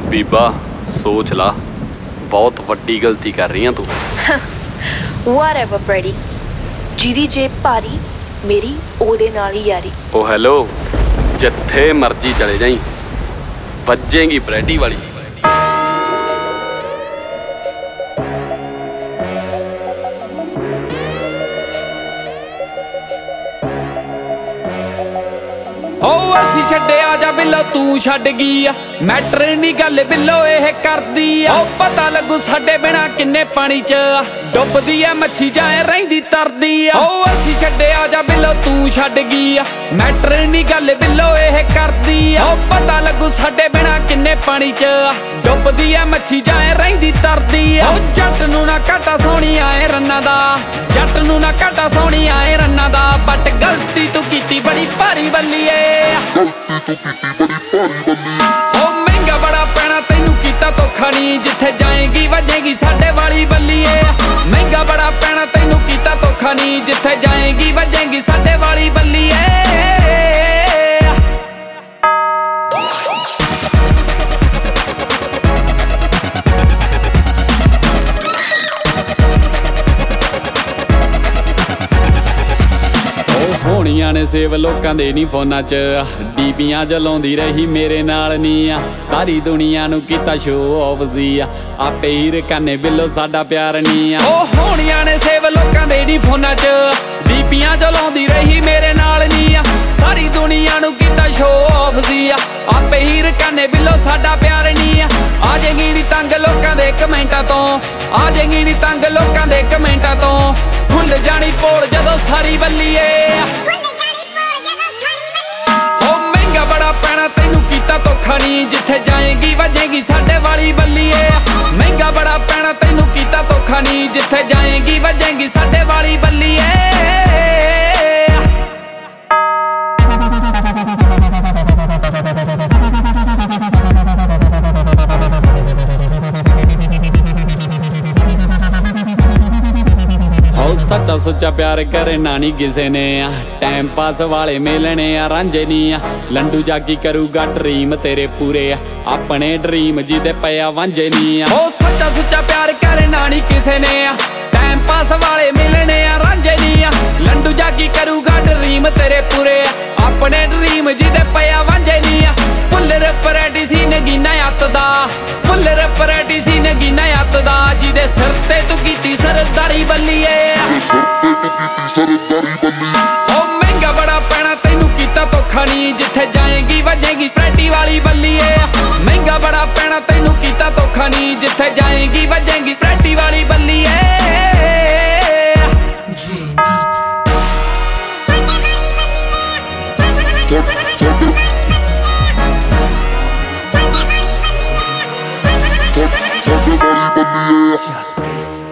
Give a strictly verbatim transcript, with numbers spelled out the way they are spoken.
ਬੀਬਾ ਸੋਚ ਲਾ, ਬਹੁਤ ਵੱਡੀ ਗਲਤੀ ਕਰ ਰਹੀ ਆਂ ਤੂੰ। Whatever Brady, ਜਿਹਦੀ ਜੇਬ ਭਾਰੀ ਮੇਰੀ ਉਹਦੇ ਨਾਲ ਹੀ ਯਾਰੀ। ਉਹ ਹੈਲੋ, ਜਿੱਥੇ ਮਰਜੀ ਚਲੇ ਜਾਈਂ, ਵੱਜੇਗੀ ਬਰੈਡੀ ਵਾਲੀ। ਹੋ ਅਸੀਂ ਛੱਡਿਆ ਜਾ ਬਿੱਲੋ ਤੂੰ ਛੱਡ ਗਈ ਆ, ਮੈਟਰ ਨੀ ਗੱਲ ਬਿੱਲੋ ਇਹ ਕਰਦੀ ਆ। ਉਹ ਪਤਾ ਲੱਗੂ ਸਾਡੇ ਬਿਨਾ ਕਿੰਨੇ ਪਾਣੀ ਚ ਡੁੱਬਦੀ ਆ ਮੱਛੀ ਜਾਏ ਰਹਿੰਦੀ ਤਰਦੀ ਆ। ਹੋ ਅਸੀਂ ਛੱਡਿਆ ਜਾ ਬਿੱਲੋ ਤੂੰ ਛੱਡ ਗਈ ਆ, ਮੈਟਰ ਨੀ ਗੱਲ ਬਿੱਲੋ ਇਹ ਕਰਦੀ ਆ। ਉਹ ਪਤਾ ਲੱਗੂ ਸਾਡੇ ਬਿਨਾ ਕਿੰਨੇ ਪਾਣੀ ਚ ਡੁੱਬਦੀ ਆ ਮੱਛੀ ਜਾਏ ਰਹਿੰਦੀ ਤਰਦੀ ਆ। ਉਹ ਜੱਟ ਨੂੰ ਨਾ ਘਾਟਾ ਸੋਹਣੀ ਆਏ ਰੰਨਾਂ ਦਾ, ਜੱਟ ਨੂੰ ਨਾ ਘਾਟਾ ਸੋਹਣੀ ਆਏ ਰੰਨਾਂ ਦਾ। ਬਟ ਗਲਤੀ ਤੂੰ ਕੀਤੀ ਬੜੀ ਭਾਰੀ ਬੱਲੀਏ, ਉਹ ਮਹਿੰਗਾ ਬੜਾ ਪੈਣਾ ਤੈਨੂੰ ਕੀਤਾ ਧੋਖਾ ਨੀ, ਜਿੱਥੇ ਜਾਏਗੀ ਵੱਜੇਗੀ ਸਾਡੇ ਵਾਲੀ ਬੱਲੀਏ। ਮਹਿੰਗਾ ਬੜਾ ਪੈਣਾ ਤੈਨੂੰ ਕੀਤਾ ਧੋਖਾ ਨੀ, ਜਿੱਥੇ ਜਾਏਗੀ ਵੱਜੇਗੀ ਸਾਡੇ ਵਾਲੀ ਬੱਲੀਏ। ਹੋਣੀਆਂ ਨੇ ਸੇਵ ਲੋਕਾਂ ਦੇ ਨੀ ਫੋਨਾਂ ਚ, ਡੀਪੀਆਂ ਜਲਾਉਂਦੀ ਰਹੀ ਮੇਰੇ ਨਾਲ ਨੀ ਆ। ਸਾਰੀ ਦੁਨੀਆ ਨੂੰ ਕੀਤਾ ਸ਼ੋ ਆਫ ਸੀ ਆ, ਆਪੇ ਹੀ ਰਕਾਨੇ ਬਿੱਲੋ ਸਾਡਾ ਪਿਆਰ ਨੀ ਆ। ਉਹ ਹੋਣੀਆਂ ਨੇ ਸੇਵ ਲੋਕਾਂ ਦੇ ਨੀ ਫੋਨਾਂ ਚ, ਡੀਪੀਆਂ ਜਲਾਉਂਦੀ ਰਹੀ ਮੇਰੇ ਨਾਲ ਨੀ ਆ। ਸਾਰੀ ਦੁਨੀਆ ਨੂੰ ਕੀਤਾ ਸ਼ੋ ਆਫ ਸੀ ਆ, ਆਪੇ ਹੀ ਰਕਾਨੇ ਬਿੱਲੋ ਸਾਡਾ ਪਿਆਰ ਨੀ ਆ। ਆ ਜਾਏਗੀ ਨੀ ਤੰਗ ਲੋਕਾਂ ਦੇ ਕਮੈਂਟਾਂ ਤੋਂ, ਆ ਜਾਏਗੀ ਨੀ ਤੰਗ ਲੋਕਾਂ ਦੇ ਕਮੈਂਟਾਂ ਤੋਂ। ਭੁੱਲ ਜਾਣੀ ਪੋਲ ਜਦੋਂ ਸਾਰੀ ਬੱਲੀਏ, ਉਹ ਮਹਿੰਗਾ ਬੜਾ ਪੈਣਾ ਤੈਨੂੰ ਕੀਤਾ ਧੋਖਾ ਨੀ, ਜਿੱਥੇ ਜਾਏਗੀ ਵੱਜੇਗੀ ਸਾਡੇ ਵਾਲੀ ਬੱਲੀਏ। ਮਹਿੰਗਾ ਬੜਾ ਪੈਣਾ ਤੈਨੂੰ ਕੀਤਾ ਧੋਖਾ ਨੀ, ਜਿੱਥੇ ਜਾਏਗੀ ਵੱਜੇਗੀ ਸਾਡੇ ਵਾਲੀ ਬੱਲੀਏ। ਸੱਚਾ ਸੁੱਚਾ ਪਿਆਰ ਕਰੇ ਨਾ ਨੀ ਕਿਸੇ ਨੇ ਆ, ਟਾਈਮ ਪਾਸ ਵਾਲੇ ਮਿਲਣੇ ਆ ਰਾਂਝੇ ਨੀ ਆ। ਲੰਡੂ ਜਾਗੀ ਕਰੂਗਾ ਡਰੀਮ ਤੇਰੇ ਪੂਰੇ ਆ, ਆਪਣੇ ਡਰੀਮ ਜਿਹਦੇ ਪਿਆ ਵਾਂਝੇ ਨੀ ਆ। ਉਹ ਸੱਚਾ ਸੁੱਚਾ ਪਿਆਰ ਕਰੇ ਨਾ ਨੀ ਕਿਸੇ ਨੇ ਆ, ਟਾਈਮ ਪਾਸ ਵਾਲੇ ਮਿਲਣੇ ਆ ਰਾਂਝੇ ਨੀ ਆ। ਲੰਡੂ ਜਾਗੀ ਕਰੂਗਾ ਡਰੀਮ ਤੇਰੇ ਪੂਰੇ ਆ, ਆਪਣੇ ਡਰੀਮ ਜਿਹਦੇ ਪਿਆ ਵਾਂਝੇ ਨੀ ਆ। ਭੁੱਲਰ ਪਰੈਟੀ ਸੀ ਨਗੀਨਾ ਅੱਤ ਦਾ, ਭੁੱਲਰ ਪਰੈਟੀ ਸੀ ਨਗੀਨਾ ਅੱਤ ਦਾ। ਜਿਹਦੇ ਸਿਰ ਤੇ ਤੂੰ ਕੀਤੀ ਸਰਦਾਰੀ ਬੱਲੀਏ, ਉਹ ਮਹਿੰਗਾ ਬੜਾ ਪੈਣਾ ਤੈਨੂੰ ਕੀਤਾ ਧੋਖਾ ਨੀ, ਜਿੱਥੇ ਜਾਏਗੀ ਵੱਜੇਗੀ ਪ੍ਰੈਟੀ ਵਾਲੀ ਬੱਲੀਏ। ਮਹਿੰਗਾ ਬੜਾ ਪੈਣਾ ਤੈਨੂੰ ਕੀਤਾ ਧੋਖਾ ਨੀ, ਜਿੱਥੇ ਜਾਏਗੀ ਵੱਜੇਗੀ ਪ੍ਰੈਟੀ ਵਾਲੀ ਬੱਲੀਏ। Just